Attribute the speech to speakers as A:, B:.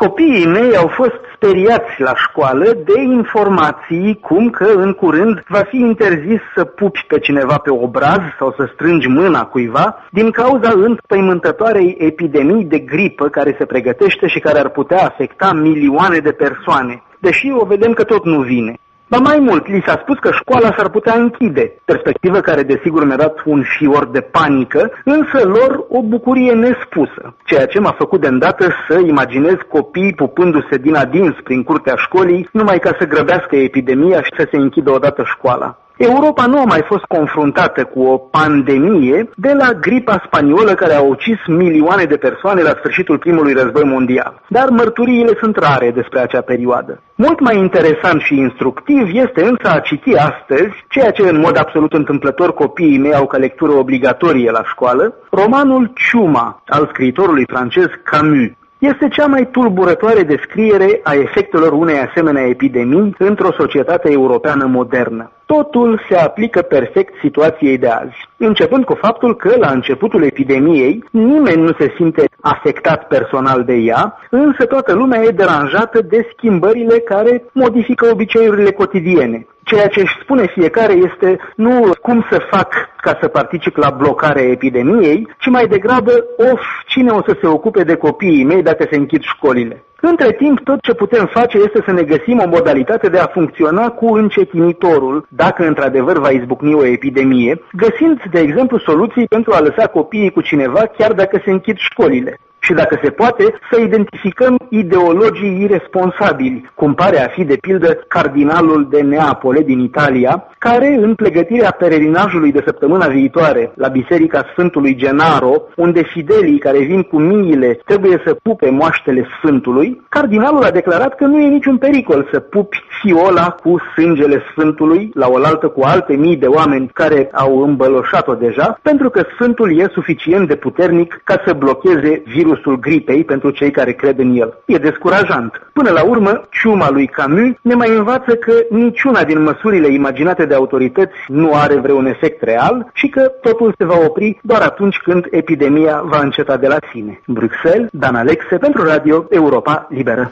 A: Copiii mei au fost speriați la școală de informații cum că în curând va fi interzis să pupi pe cineva pe obraz sau să strângi mâna cuiva din cauza înspăimântătoarei epidemii de gripă care se pregătește și care ar putea afecta milioane de persoane, deși o vedem că tot nu vine. Ba mai mult, li s-a spus că școala s-ar putea închide, perspectivă care desigur mi-a dat un fior de panică, însă lor o bucurie nespusă, ceea ce m-a făcut de îndată să imaginez copii pupându-se din adins prin curtea școlii, numai ca să grăbească epidemia și să se închidă odată școala. Europa nu a mai fost confruntată cu o pandemie de la gripa spaniolă care a ucis milioane de persoane la sfârșitul primului război mondial. Dar mărturiile sunt rare despre acea perioadă. Mult mai interesant și instructiv este însă a citi astăzi, ceea ce în mod absolut întâmplător copiii mei au ca lectură obligatorie la școală, romanul Ciuma al scriitorului francez Camus. Este cea mai tulburătoare descriere a efectelor unei asemenea epidemii într-o societate europeană modernă. Totul se aplică perfect situației de azi, începând cu faptul că la începutul epidemiei nimeni nu se simte afectat personal de ea, însă toată lumea e deranjată de schimbările care modifică obiceiurile cotidiene. Ceea ce își spune fiecare este nu cum să fac ca să particip la blocarea epidemiei, ci mai degrabă, cine o să se ocupe de copiii mei dacă se închid școlile. Între timp, tot ce putem face este să ne găsim o modalitate de a funcționa cu încetinitorul, dacă într-adevăr va izbucni o epidemie, găsind, de exemplu, soluții pentru a lăsa copiii cu cineva chiar dacă se închid școlile. Și dacă se poate, să identificăm ideologii iresponsabili, cum pare a fi de pildă cardinalul de Neapole din Italia, care în pregătirea pelerinajului de săptămâna viitoare la Biserica Sfântului Genaro, unde fidelii care vin cu miile trebuie să pupe moaștele Sfântului, cardinalul a declarat că nu e niciun pericol să pupi fiola cu sângele Sfântului la oaltă cu alte mii de oameni care au îmbăloșat-o deja, pentru că Sfântul e suficient de puternic ca să blocheze virusul gripei pentru cei care cred în el. E descurajant. Până la urmă, Ciuma lui Camus ne mai învață că niciuna din măsurile imaginate de autorități nu are vreun efect real și că totul se va opri doar atunci când epidemia va înceta de la sine. Bruxelles, Dan Alexe pentru Radio Europa Liberă.